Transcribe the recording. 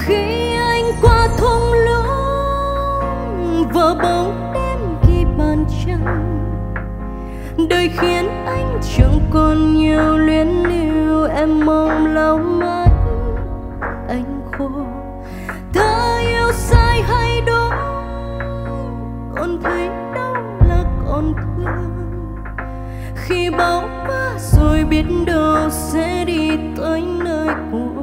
Khi anh qua thung lũng vỡ bóng đêm ghi bàn trăng, đời khiến anh chẳng còn nhiều luyến lưu. Em mong lau mắt anh khô, ta yêu sai hay đúng, còn thấy đâu là còn thương. Khi bão qua rồi biết đâu sẽ đi tới nơi cũ.